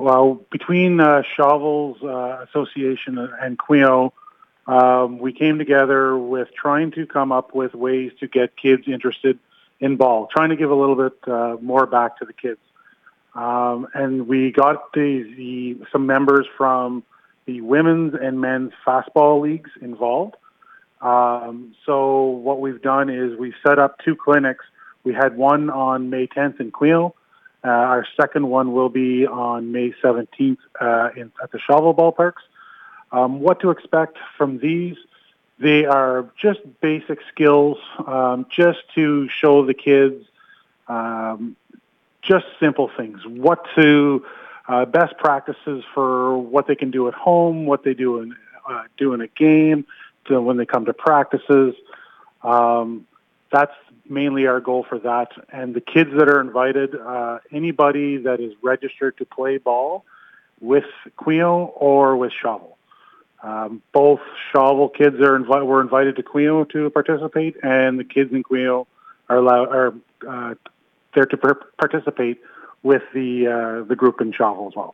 Well, between Shovels Association and Quio, we came together with trying to come up with ways to get kids interested in ball, trying to give a little bit more back to the kids. And we got some members from the women's and men's fastball leagues involved. So what we've done is we've set up 2 clinics. We had one on May 10th in Quio. Our second one will be on May 17th at the Shovel ballparks. What to expect from these? They are just basic skills, just to show the kids just simple things. Best practices for what they can do at home, what they do in a game, to when they come to practices. That's mainly our goal for that. And the kids that are invited, anybody that is registered to play ball with Quio or with Shovel. Both Shovel kids were invited to Quio to participate, and the kids in Quio are there to participate with the group in Shovel as well.